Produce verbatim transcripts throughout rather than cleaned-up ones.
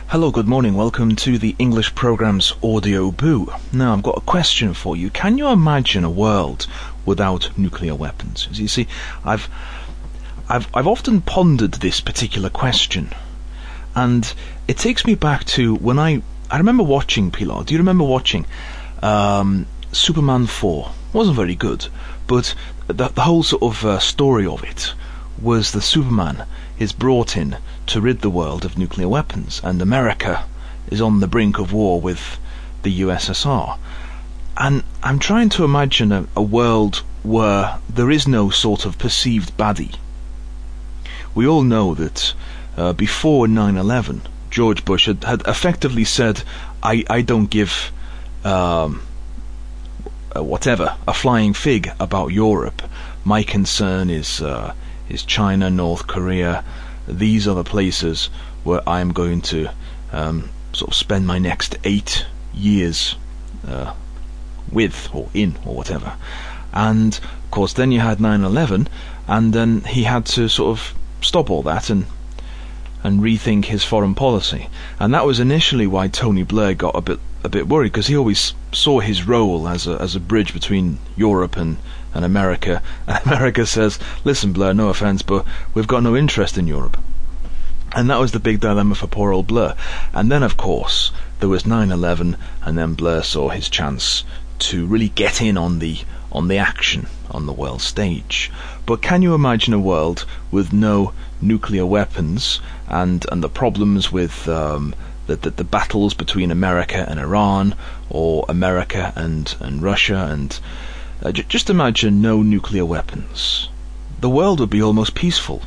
Hello, good morning. Welcome to the English program's Audio Boo. Now, I've got a question for you. Can you imagine a world without nuclear weapons? As you see, I've, I've, I've often pondered this particular question, and it takes me back to when I, I remember watching Pilar. Do you remember watching um, Superman four? It wasn't very good, but the, the whole sort of uh, story of it was that Superman is brought in to rid the world of nuclear weapons, and America is on the brink of war with the U S S R. And I'm trying to imagine a, a world where there is no sort of perceived baddie. We all know that uh, before nine eleven, George Bush had, had effectively said, I, I don't give um, uh, whatever, a flying fig about Europe. My concern is uh, is China, North Korea. These are the places where I'm going to um, sort of spend my next eight years uh, with, or in, or whatever. And, of course, then you had nine eleven, and then he had to sort of stop all that and and rethink his foreign policy. And that was initially why Tony Blair got a bit a bit worried, because he always saw his role as a as a bridge between Europe and and America. And America says, listen, Blair, no offence, but we've got no interest in Europe. And that was the big dilemma for poor old Blair. And then, of course, there was nine eleven, and then Blair saw his chance to really get in on the on the action on the world stage. But can you imagine a world with no nuclear weapons and and the problems with um, the, the the battles between America and Iran, or America and and Russia, and uh, j- just imagine no nuclear weapons. The world would be almost peaceful.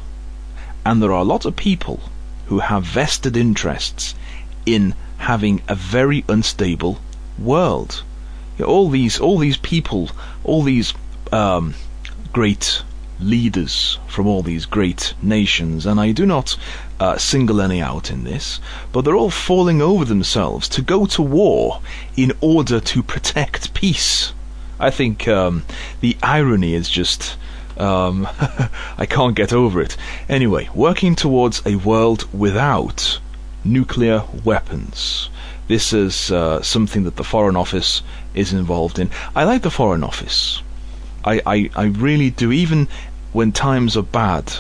And there are a lot of people who have vested interests in having a very unstable world. You know, all these, all these people, all these um, great leaders from all these great nations, and I do not uh, single any out in this, but they're all falling over themselves to go to war in order to protect peace. I think um, the irony is just... Um, I can't get over it. Anyway, working towards a world without nuclear weapons. This is uh, something that the Foreign Office is involved in. I like the Foreign Office. I, I, I really do. Even when times are bad,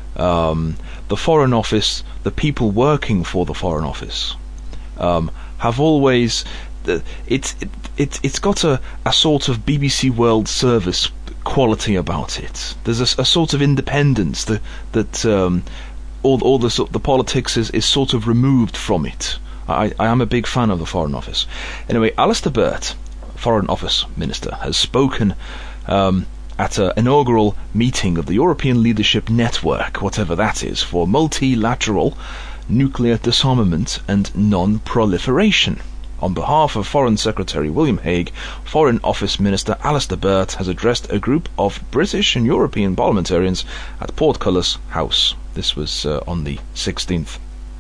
um, the Foreign Office, the people working for the Foreign Office, um, have always... Uh, it's it, it, it's got a, a sort of B B C World Service quality about it. There's a, a sort of independence that that um, all all the the politics is, is sort of removed from it. I, I am a big fan of the Foreign Office. Anyway, Alistair Burt, Foreign Office Minister, has spoken um, at an inaugural meeting of the European Leadership Network, whatever that is, for multilateral nuclear disarmament and non-proliferation. On behalf of Foreign Secretary William Hague, Foreign Office Minister Alistair Burt has addressed a group of British and European parliamentarians at Portcullis House. This was uh, on the sixteenth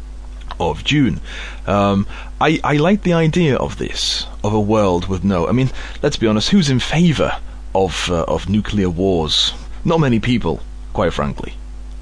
of June. Um, I, I like the idea of this, of a world with no... I mean, let's be honest, who's in favour of, uh, of nuclear wars? Not many people, quite frankly.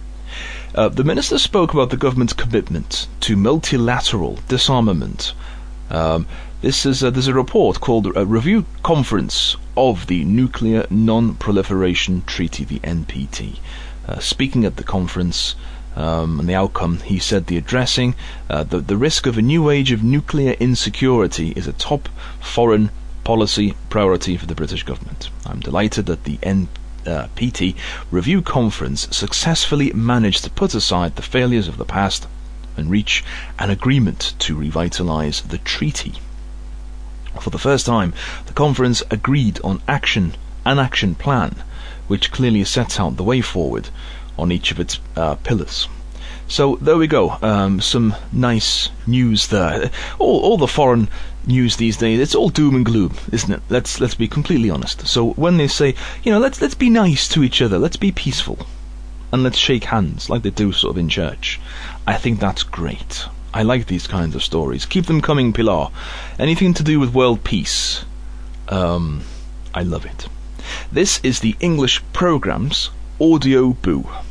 Uh, the minister spoke about the government's commitment to multilateral disarmament. Um, this is a, there's a report called a Review Conference of the Nuclear Non-Proliferation Treaty, the N P T. Uh, speaking at the conference um, and the outcome, he said the addressing uh, the, the risk of a new age of nuclear insecurity is a top foreign policy priority for the British government. I'm delighted that the N P T Review Conference successfully managed to put aside the failures of the past and reach an agreement to revitalise the treaty. For the first time, the conference agreed on action, an action plan, which clearly sets out the way forward on each of its uh, pillars. So there we go, um, some nice news there. All, all the foreign news these days, it's all doom and gloom, isn't it? Let's let's be completely honest. So when they say, you know, let's let's be nice to each other, let's be peaceful, and let's shake hands like they do sort of in church, I think that's great. I like these kinds of stories. Keep them coming, Pilar. Anything to do with world peace, um, I love it. This is the English program's Audio Boo.